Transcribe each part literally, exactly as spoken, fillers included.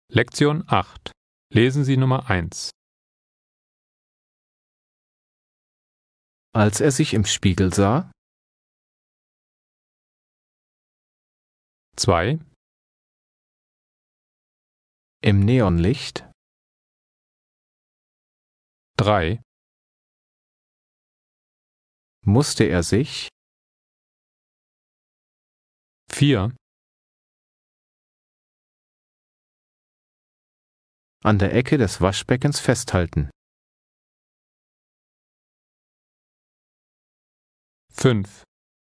Lektion acht. Lesen Sie Nummer eins. Als er sich im Spiegel sah, zwei, im Neonlicht, drei, musste er sich, vier, an der Ecke des Waschbeckens festhalten. fünf,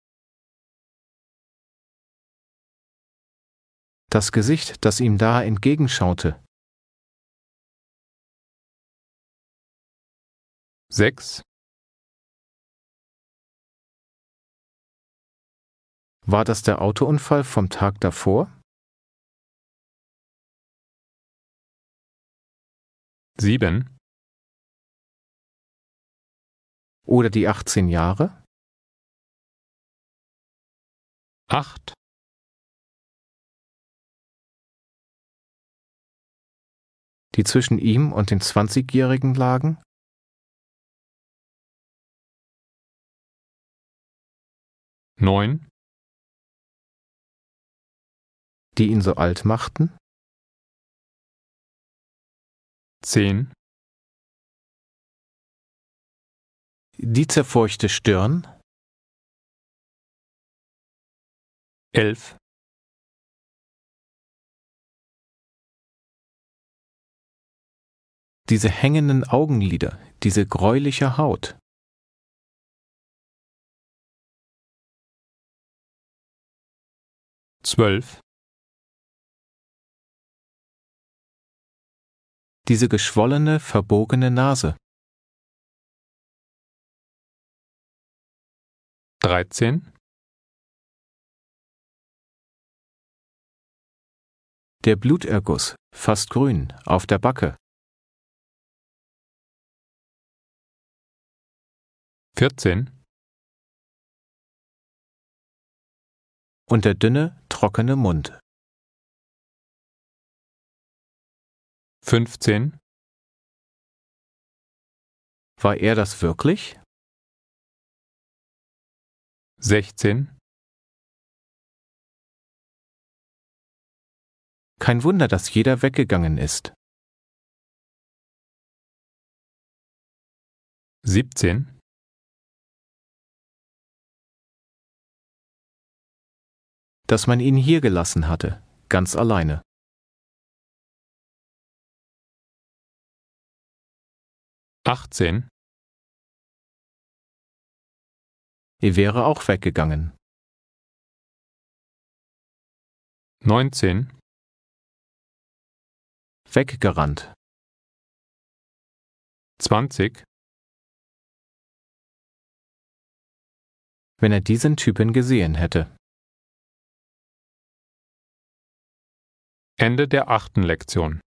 Das Gesicht, das ihm da entgegenschaute, sechs, war das der Autounfall vom Tag davor? sieben, Oder die achtzehn Jahre? acht, Die zwischen ihm und den zwanzigjährigen lagen? neun, Die ihn so alt machten? zehn, Die zerfurchte Stirn? elf, Diese hängenden Augenlider, diese gräuliche Haut? zwölf, Diese geschwollene, verbogene Nase? dreizehn, Der Bluterguss, fast grün, auf der Backe? vierzehn, Und der dünne, trockene Mund? fünfzehn, War er das wirklich? sechzehn, Kein Wunder, dass jeder weggegangen ist. siebzehn, Dass man ihn hier gelassen hatte, ganz alleine. achtzehn, Er wäre auch weggegangen. neunzehn, Weggerannt. zwanzig, Wenn er diesen Typen gesehen hätte. Ende der achten Lektion.